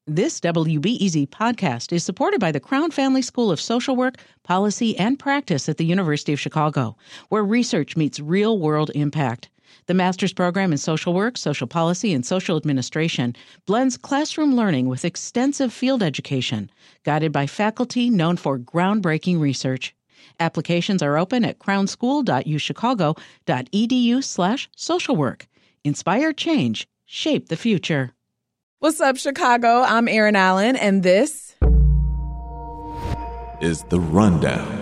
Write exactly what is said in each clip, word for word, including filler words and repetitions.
This W B E Z podcast is supported by the Crown Family School of Social Work, Policy, and Practice at the University of Chicago, where research meets real-world impact. The master's program in social work, social policy, and social administration blends classroom learning with extensive field education, guided by faculty known for groundbreaking research. Applications are open at crownschool.uchicago.edu slash social work. Inspire change. Shape the future. What's up, Chicago? I'm Erin Allen, and this is The Rundown.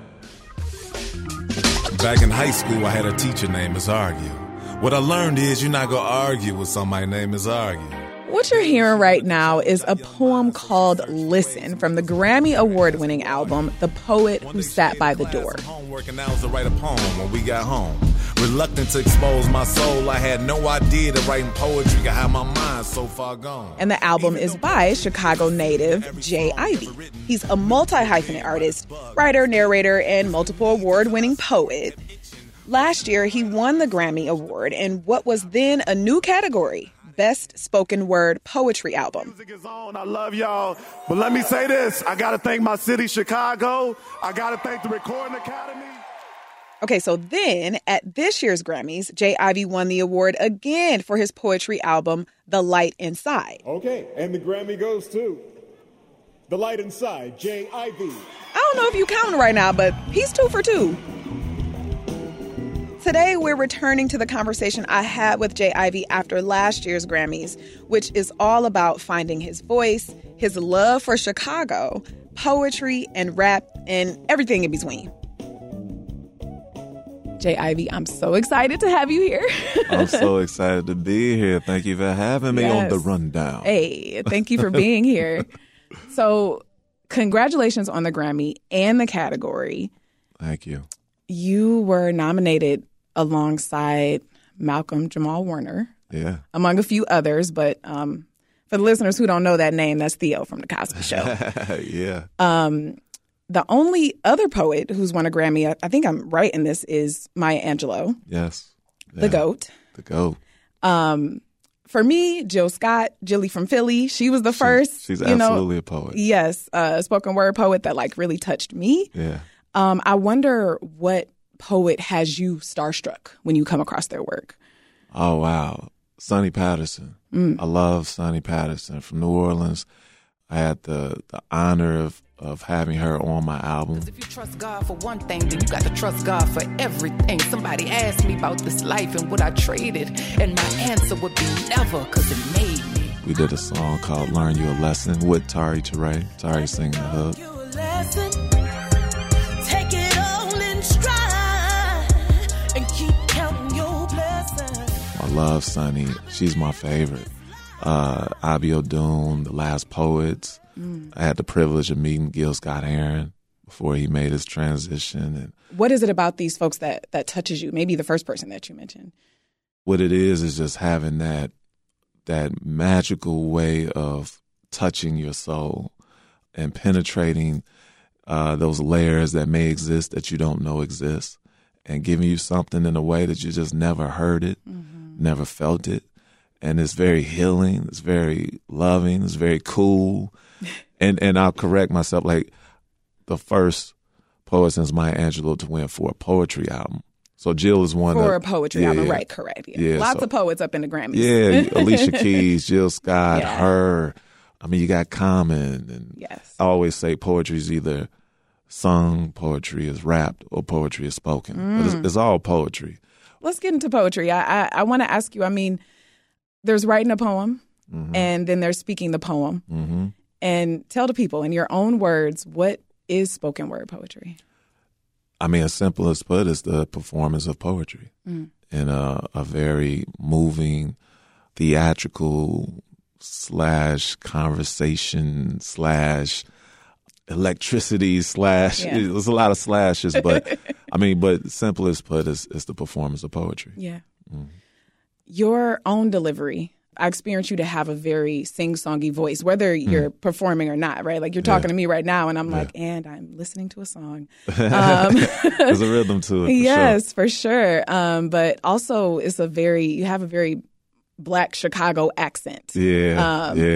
Back in high school, I had a teacher named Miss Argue. What I learned is you're not going to argue with somebody named Miss Argue. What you're hearing right now is a poem called Listen from the Grammy Award-winning album, The Poet Who Sat by the Door. Homework and I was to write a poem when we got home. Reluctant to expose my soul, I had no idea that writing poetry could have my mind so far gone. And the album is by Chicago native Jay Ivey. He's a multi-hyphenate artist, writer, narrator, and multiple award-winning poet. Last year, he won the Grammy Award in what was then a new category, Best Spoken Word Poetry Album. Music is on. I love y'all. But let me say this. I got to thank my city, Chicago. I got to thank the Recording Academy. Okay, so then at this year's Grammys, Jay Ivey won the award again for his poetry album, The Light Inside. Okay, and the Grammy goes to The Light Inside, Jay Ivey. I don't know if you counting right now, but he's two for two. Today, we're returning to the conversation I had with Jay Ivey after last year's Grammys, which is all about finding his voice, his love for Chicago, poetry, and rap, and everything in between. Jay Ivey, I'm so excited to have you here. I'm so excited to be here. Thank you for having me yes. on The Rundown. Hey, thank you for being here. So, congratulations on the Grammy and the category. Thank you. You were nominated alongside Malcolm Jamal Warner, yeah, among a few others. But um, for the listeners who don't know that name, that's Theo from The Cosby Show. yeah. Um, the only other poet who's won a Grammy, I think I'm right in this, is Maya Angelou. Yes. Yeah. The GOAT. The GOAT. Um, for me, Jill Scott, Jilly from Philly, she was the she, first. She's you absolutely know, a poet. Yes, a uh, spoken word poet that like really touched me. Yeah. Um, I wonder what poet has you starstruck when you come across their work? Oh, wow. Sonny Patterson. Mm. I love Sonny Patterson from New Orleans. I had the, the honor of, of having her on my album. If you trust God for one thing, then you got to trust God for everything. Somebody asked me about this life and what I traded, and my answer would be never, because it made me. We did a song called Learn You a Lesson with Tari Teray. Tari singing the hook. Take it all in stride and keep counting your blessings. I love Sonny. She's my favorite. Uh, Abi O'Doon, The Last Poets. Mm. I had the privilege of meeting Gil Scott-Heron before he made his transition. And what is it about these folks that, that touches you? Maybe the first person that you mentioned. What it is is just having that that magical way of touching your soul and penetrating Uh, those layers that may exist that you don't know exist, and giving you something in a way that you just never heard it, mm-hmm. never felt it. And it's very healing. It's very loving. It's very cool. and and I'll correct myself. Like the first poet since Maya Angelou to win for a poetry album. So Jill is one for of, a poetry yeah, album, right? Correct. Yeah, yeah lots so, of poets up in the Grammys. Yeah, Alicia Keys, Jill Scott, yeah. her. I mean, you got Common, and yes. I always say poetry is either sung, poetry is rapped, or poetry is spoken. Mm. But it's, it's all poetry. Let's get into poetry. I I, I want to ask you, I mean, there's writing a poem, mm-hmm. and then there's speaking the poem. Mm-hmm. And tell the people, in your own words, what is spoken word poetry? I mean, as simple as put, it's the performance of poetry mm. in a, a very moving, theatrical slash conversation slash electricity slash yeah. There's a lot of slashes, but I mean, but simplest put is, is the performance of poetry. Yeah. Mm. Your own delivery. I experience you to have a very sing-songy voice, whether you're mm. performing or not, right? Like you're talking yeah. to me right now, and I'm yeah. like, and I'm listening to a song. Um, There's a rhythm to it. For yes, sure. for sure. Um, but also, it's a very you have a very Black Chicago accent. Yeah, um, yeah.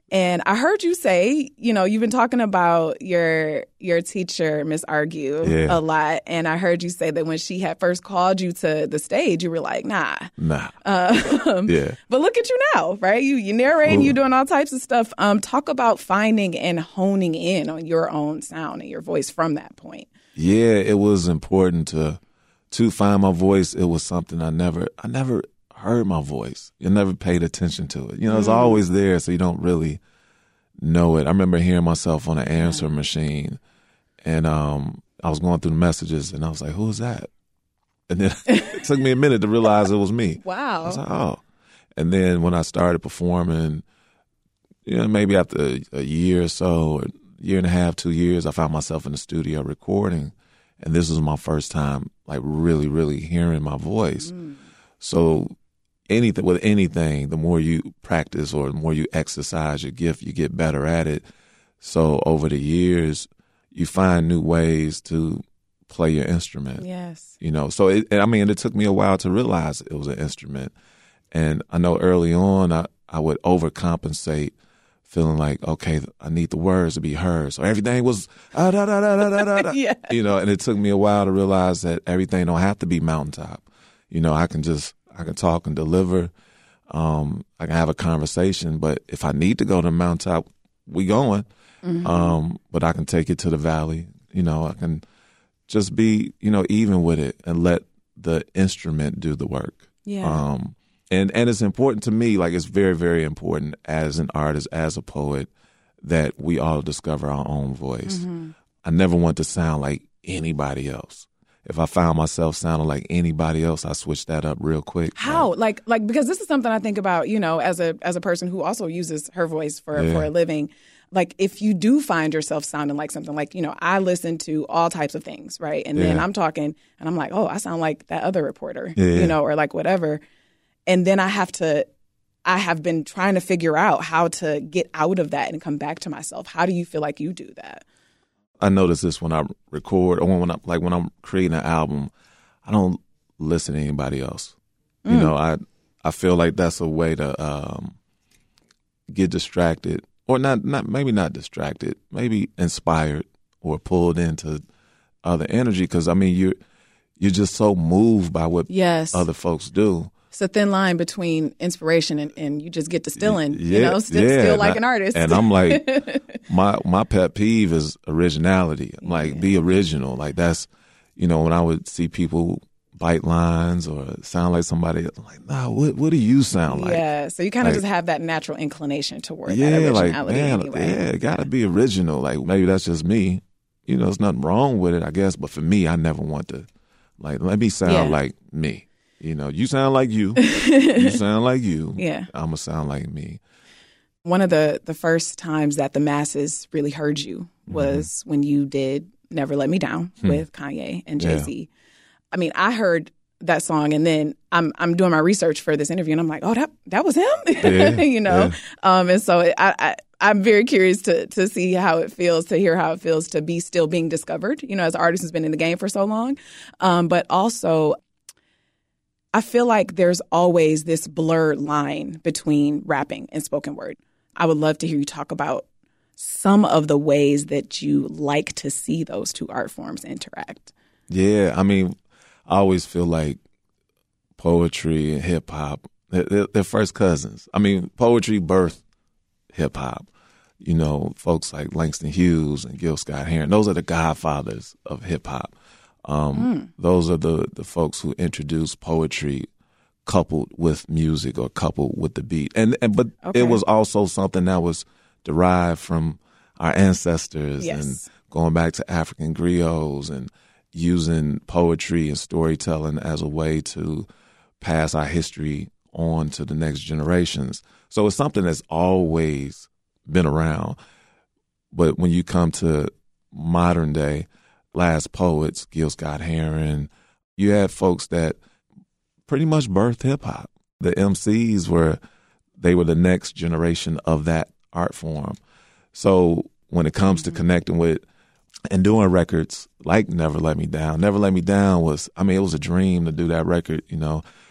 And I heard you say, you know, you've been talking about your your teacher, Miss Argue, yeah. a lot. And I heard you say that when she had first called you to the stage, you were like, nah. Nah. Um, yeah. But look at you now, right? You you narrating, Ooh. you doing all types of stuff. Um, talk about finding and honing in on your own sound and your voice from that point. Yeah, it was important to to find my voice. It was something I never I never heard my voice. You never paid attention to it. You know, it's mm. always there, so you don't really know it. I remember hearing myself on an answer yeah. machine, and um, I was going through the messages, and I was like, "Who is that?" And then it took me a minute to realize it was me. Wow. I was like, "Oh." And then when I started performing, you know, maybe after a, a year or so, or a year and a half, two years, I found myself in the studio recording, and this was my first time, like, really, really hearing my voice. Mm. So anything with anything, the more you practice or the more you exercise your gift, you get better at it. So over the years, you find new ways to play your instrument. Yes. You know, so it, I mean, it took me a while to realize it was an instrument. And I know early on, I, I would overcompensate, feeling like, okay, I need the words to be heard. So everything was, ah, da, da, da, da, da, da. yeah. You know, and it took me a while to realize that everything don't have to be mountaintop. You know, I can just, I can talk and deliver. Um, I can have a conversation, but if I need to go to the mountaintop, we going. Mm-hmm. Um, but I can take it to the valley. You know, I can just be, you know, even with it and let the instrument do the work. Yeah. Um, and, and it's important to me, like it's very, very important as an artist, as a poet, that we all discover our own voice. Mm-hmm. I never want to sound like anybody else. If I found myself sounding like anybody else, I switch that up real quick. How? Like, like because this is something I think about, you know, as a as a person who also uses her voice for, yeah. for a living. Like, if you do find yourself sounding like something, like, you know, I listen to all types of things, right? And yeah. then I'm talking and I'm like, oh, I sound like that other reporter, yeah. you know, or like whatever. And then I have to, I have been trying to figure out how to get out of that and come back to myself. How do you feel like you do that? I notice this when I record or when I like when I'm creating an album, I don't listen to anybody else. Mm. You know, I I feel like that's a way to um, get distracted, or not not maybe not distracted, maybe inspired or pulled into other energy. Because I mean, you're you're just so moved by what yes. other folks do. It's a thin line between inspiration and, and you just get distilling, yeah, you know, still, yeah. still like I, an artist. And I'm like, my my pet peeve is originality. I'm like, yeah. be original. Like that's, you know, when I would see people bite lines or sound like somebody, I'm like, nah, what what do you sound like? Yeah, so you kind of like, just have that natural inclination toward yeah, that originality like, man, anyway. Yeah, it got to be original. Like maybe that's just me. You know, there's nothing wrong with it, I guess. But for me, I never want to, like, let me sound yeah. like me. You know, you sound like you. You sound like you. Yeah. I'm going to sound like me. One of the, the first times that the masses really heard you was mm-hmm. when you did Never Let Me Down hmm. with Kanye and Jay-Z. Yeah. I mean, I heard that song and then I'm I'm doing my research for this interview and I'm like, oh, that that was him? Yeah. you know? Yeah. Um, and so I, I, I'm very curious to to see how it feels, to hear how it feels to be still being discovered, you know, as an artist who's been in the game for so long. Um, but also, I feel like there's always this blurred line between rapping and spoken word. I would love to hear you talk about some of the ways that you like to see those two art forms interact. Yeah, I mean, I always feel like poetry and hip hop, they're, they're first cousins. I mean, poetry birthed hip hop. You know, folks like Langston Hughes and Gil Scott-Heron, those are the godfathers of hip hop. Um, mm. Those are the, the folks who introduced poetry coupled with music or coupled with the beat. And, and but okay. it was also something that was derived from our ancestors yes. and going back to African griots and using poetry and storytelling as a way to pass our history on to the next generations. So it's something that's always been around. But when you come to modern day, last poets, Gil Scott-Heron, you had folks that pretty much birthed hip hop. The M Cs were, they were the next generation of that art form. So when it comes mm-hmm. to connecting with and doing records like Never Let Me Down, Never Let Me Down was, I mean, it was a dream to do that record, you know,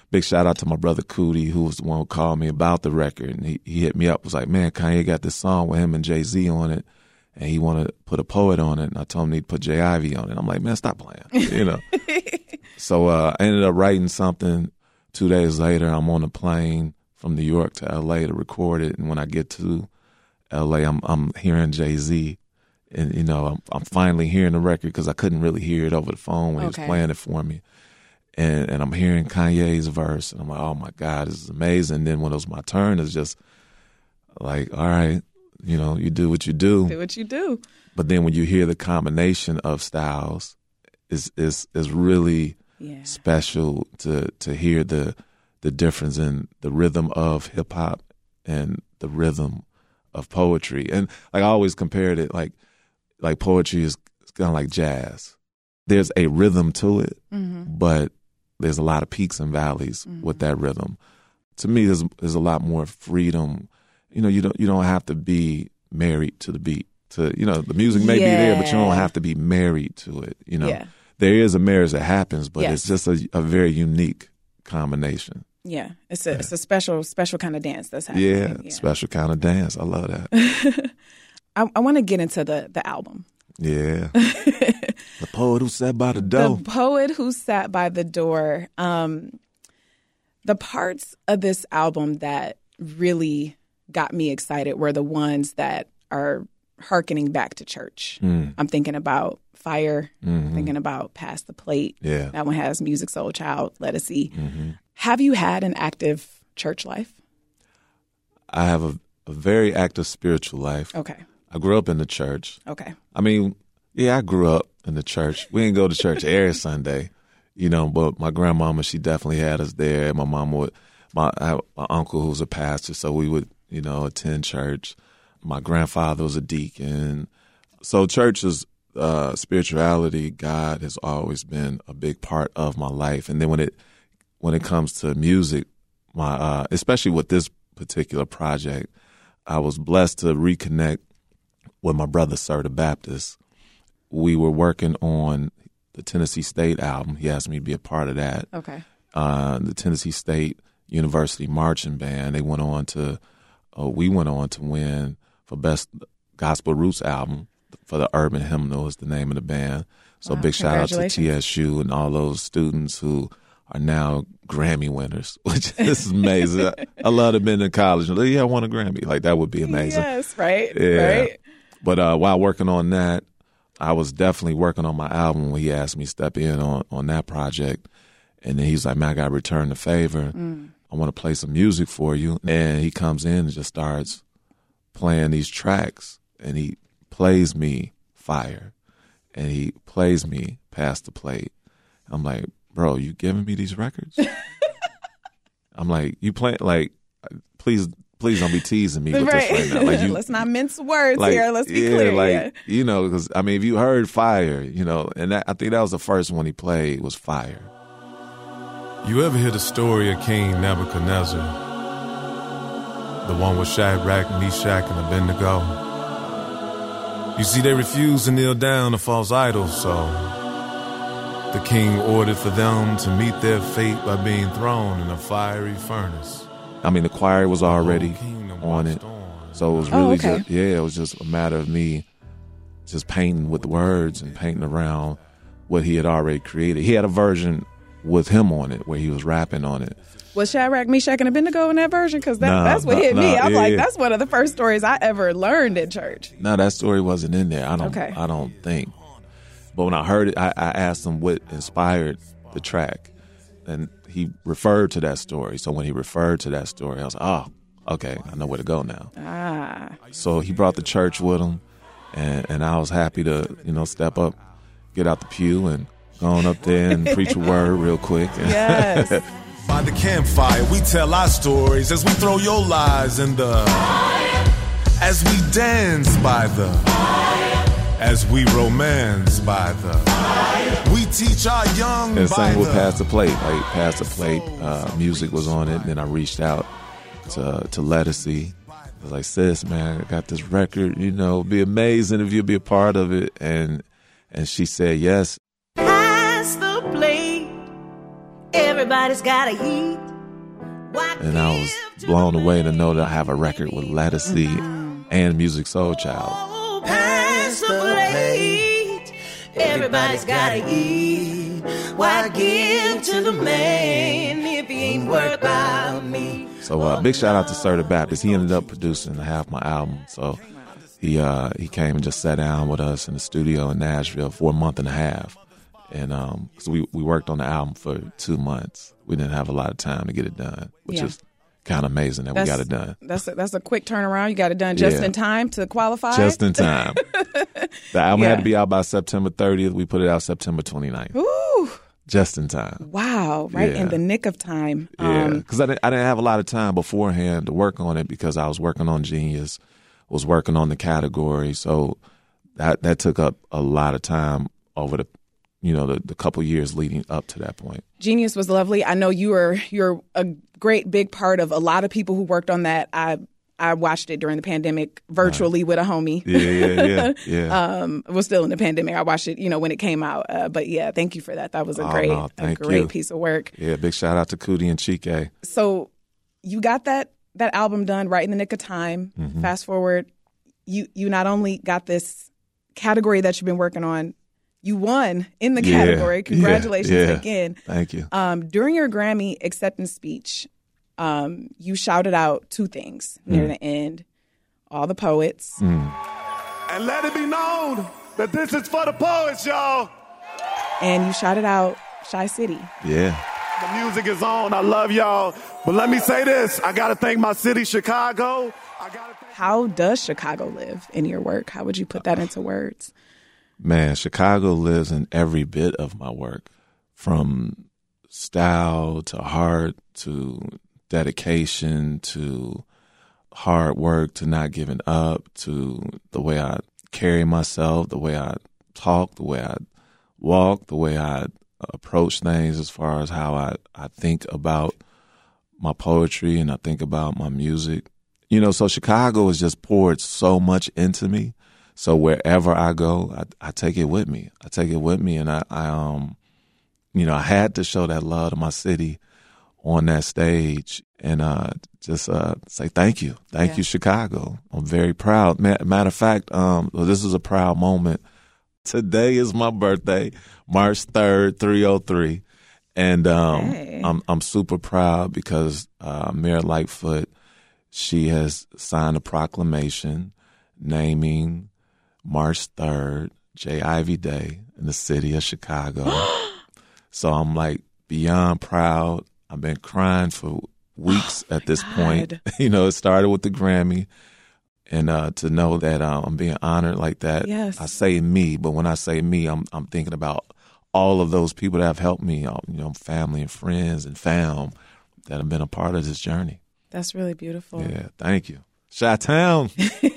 big shout out to my brother Cootie, who was the one who called me about the record. And he, he hit me up, was like, man, Kanye got this song with him and Jay-Z on it, and he wanted to put a poet on it. And I told him he'd put J Ivy on it. I'm like, man, stop playing, you know. So uh, I ended up writing something. Two days later, I'm on a plane from New York to L A to record it. And when I get to L A, I'm I'm hearing Jay-Z. And, you know, I'm, I'm finally hearing the record because I couldn't really hear it over the phone when Okay. he was playing it for me. And and I'm hearing Kanye's verse, and I'm like, oh, my God, this is amazing. And then when it was my turn, it's just like, all right, you know, you do what you do. Do what you do. But then when you hear the combination of styles, it's, it's, it's really Yeah. special to, to hear the the difference in the rhythm of hip-hop and the rhythm of poetry. And like I always compared it, like, like poetry is kind of like jazz. There's a rhythm to it, Mm-hmm. but there's a lot of peaks and valleys Mm-hmm. with that rhythm. To me, there's there's a lot more freedom. You know, you don't you don't have to be married to the beat. To you know, the music may be there, but you don't Yeah. have to be married to it. You know, Yeah. there is a marriage that happens, but Yes. it's just a, a very unique combination. Yeah. It's a it's a special special kind of dance that's happening. Yeah, special kind of dance. I love that. I, I want to get into the the album. Yeah, the poet who sat by the door. The poet who sat by the door. Um, the parts of this album that really got me excited were the ones that are hearkening back to church. Mm. I'm thinking about Fire, Mhm. thinking about Pass the Plate. Yeah. That one has Music Soul Child, Let Us See. Mhm. Have you had an active church life? I have a, a very active spiritual life. Okay. I grew up in the church. Okay. I mean, yeah, I grew up in the church. We didn't go to church every Sunday, you know, but my grandmama, she definitely had us there. My mom would, my, I have my uncle who's a pastor, so we would, you know, attend church. My grandfather was a deacon. So church is, uh, spirituality, God has always been a big part of my life. And then when it, when it comes to music, my, uh, especially with this particular project, I was blessed to reconnect with my brother, Sir the Baptist. We were working on the Tennessee State album. He asked me to be a part of that. Okay. Uh, the Tennessee State University Marching Band, they went on to, uh, we went on to win for Best Gospel Roots Album for the Urban Hymnal is the name of the band. So Wow, big shout out to congratulations. T S U and all those students who are now Grammy winners, which is amazing. I, I love to have been in college. Like, yeah, I won a Grammy. Like, that would be amazing. Yes, right? Yeah. Right? But uh, while working on that, I was definitely working on my album when he asked me to step in on, on that project. And then he's like, man, I got to return the favor. Mm. I want to play some music for you. And he comes in and just starts playing these tracks. And he plays me Fire. And he plays me Pass the Plate. I'm like, bro, you giving me these records? I'm like, you play, like, please, please don't be teasing me with Right. this right now. Like, you, Let's not mince words like, here. Let's be yeah, clear. like, yeah. you know, because, I mean, if you heard Fire, you know, and that, I think that was the first one he played was Fire. You ever hear the story of King Nebuchadnezzar? The one with Shadrach, Meshach, and Abednego? You see, they refused to kneel down to false idols, so the king ordered for them to meet their fate by being thrown in a fiery furnace. I mean, the choir was already The whole kingdom on it. watched on. So it was Oh, really okay. just, yeah, it was just a matter of me just painting with words and painting around what he had already created. He had a version with him on it where he was rapping on it. Was Shadrach, Meshach, and Abednego in that version? Because that, Nah, that's what nah, hit me. nah, I'm yeah, like, yeah. that's one of the first stories I ever learned in church. No, that story wasn't in there. I don't. Okay. I don't think. But when I heard it, I, I asked him what inspired the track, and he referred to that story. So when he referred to that story, I was like, oh, okay, I know where to go now. Ah. So he brought the church with him, and, and I was happy to, you know, step up, get out the pew, and go on up there and preach a word real quick. Yes. By the campfire, we tell our stories as we throw your lies in the fire. As we dance by the fire. As we romance by the fire. We teach our young And by same with the Pass the Plate. Like Pass the Plate, uh, music was on it. And then I reached out to to Lettucey. I was like, sis, man, I got this record. You know, it'd be amazing if you'd be a part of it. And and she said yes. Pass the plate. Everybody's gotta eat. And I was blown away to know that I have a record with Ledisi mm-hmm. and Musiq Soulchild. Oh, pass the plate. Everybody's gotta eat. Why give to the man if he ain't worth about me? So uh, big shout out to Sir the Baptist. He ended up producing half my album. So he uh, he came and just sat down with us in the studio in Nashville for a month and a half. And um, so we, we worked on the album for two months. We didn't have a lot of time to get it done, which yeah. is kind of amazing that that's, we got it done. That's a, that's a quick turnaround. You got it done just yeah. in time to qualify? Just in time. The album yeah. had to be out by September thirtieth. We put it out September twenty-ninth. Ooh. Just in time. Wow, right yeah. in the nick of time. Yeah, um, because I, didn't, I didn't have a lot of time beforehand to work on it because I was working on Genius, was working on the category. So that that took up a lot of time over the you know, the, the couple years leading up to that point. Genius was lovely. I know you were you're a great big part of a lot of people who worked on that. I I watched it during the pandemic virtually right. with a homie. Yeah, yeah, yeah. yeah. um, it was still in the pandemic. I watched it, you know, when it came out. Uh, but yeah, thank you for that. That was a oh, great, no, a great you. piece of work. Yeah, big shout out to Cootie and Chike. So you got that that album done right in the nick of time. Mm-hmm. Fast forward, you you not only got this category that you've been working on. You won in the yeah, category. Congratulations yeah, yeah. again. Thank you. Um, during your Grammy acceptance speech, um, you shouted out two things near mm. the end. All the poets. Mm. And let it be known that this is for the poets, y'all. And you shouted out Shy City. Yeah. The music is on. I love y'all. But let me say this. I got to thank my city, Chicago. I gotta thank- How does Chicago live in your work? How would you put that into words? Man, Chicago lives in every bit of my work, from style to heart to dedication to hard work to not giving up to the way I carry myself, the way I talk, the way I walk, the way I approach things as far as how I, I think about my poetry and I think about my music. You know, so Chicago has just poured so much into me. So wherever I go, I, I take it with me. I take it with me, and I, I, um, you know, I had to show that love to my city on that stage, and uh, just uh, say thank you, thank yeah. you, Chicago. I'm very proud. Matter of fact, um, this is a proud moment. Today is my birthday, March third, three oh three, and um, hey. I'm I'm super proud because uh, Mayor Lightfoot, she has signed a proclamation naming March third, J. Ivy Day in the city of Chicago. So I'm like beyond proud. I've been crying for weeks oh at this God. point. You know, it started with the Grammy. And uh, to know that uh, I'm being honored like that, yes. I say me, but when I say me, I'm I'm thinking about all of those people that have helped me, all, you know, family and friends and fam that have been a part of this journey. That's really beautiful. Yeah, thank you. Chi-Town.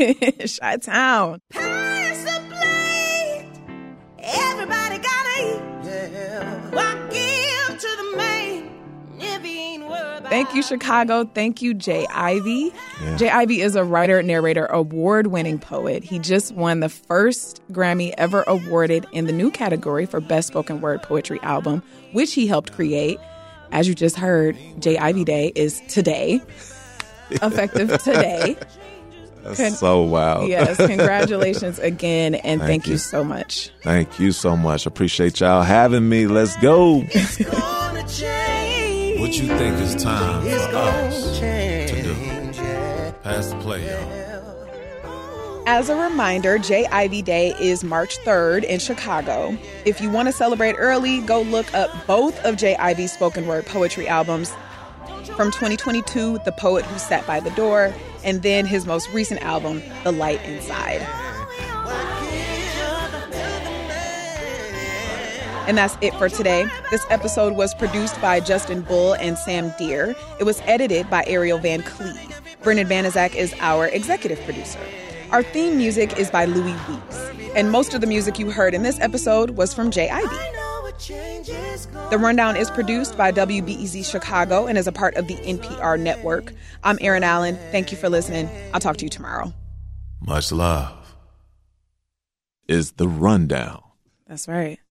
Chi-Town. Pass the plate. Everybody gotta eat. Yeah. Why give to the man if he ain't worried about. Thank you, Chicago. Thank you, Jay Ivy. Yeah. Jay Ivy is a writer, narrator, award-winning poet. He just won the first Grammy ever awarded in the new category for Best Spoken Word Poetry Album, which he helped create. As you just heard, Jay Ivy Day is today. Effective today. That's Con- so wild. Yes, congratulations again, and thank, thank you. you so much. Thank you so much. Appreciate y'all having me. Let's go. What you think is time for us to do? Pass the play, y'all. As a reminder, J. Ivy Day is March third in Chicago. If you want to celebrate early, go look up both of J. Ivy's spoken word poetry albums. From twenty twenty-two, The Poet Who Sat by the Door, and then his most recent album, The Light Inside. And that's it for today. This episode was produced by Justin Bull and Sam Deere. It was edited by Ariel Van Cleve. Brendan Banaszak is our executive producer. Our theme music is by Louis Weeks. And most of the music you heard in this episode was from J. Ivy. The Rundown is produced by W B E Z Chicago and is a part of the N P R network. I'm Erin Allen. Thank you for listening. I'll talk to you tomorrow. Much love. Is The Rundown. That's right.